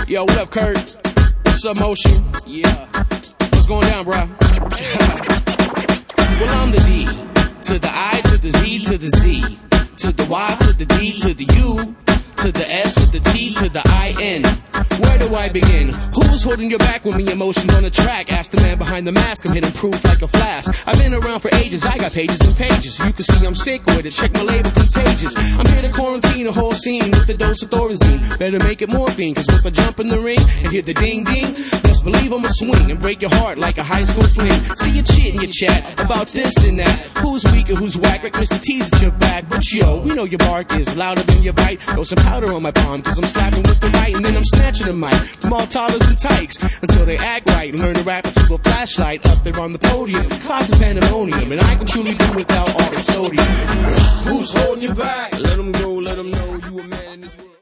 Yo, what up, Kurt? What's up, Motion? Yeah. What's going down, bro? Well, I'm the D to the I to the Z to the Z to the Y to the D to the U to the S to the T to the I-N. Where do I begin? Who's holding your back when me emotions on the track? Ask the man behind the mask, I'm hitting proof like a flask. I've been around for ages, I got pages and pages. You can see I'm sick with it, check my label, Contagious. I'm here to quarantine the whole scene with a dose of Thorazine. Better make it morphine, cause once I jump in the ring and hear the ding ding, best believe I'ma swing and break your heart like a high school fling. See you chit and you chat about this and that. Who's weak and who's whack, like Mr. T's at your back. But yo, we know your bark is louder than your bite. Throw some powder on my palm, cause I'm slapping with the right, and then I'm snatching the mic from all toddlers and tykes until they act right and learn to rap into a flashlight up there on the podium, causing pandemonium, and I can truly do without all the sodium. Who's holding you back? Let them go, let them know you a man in this world.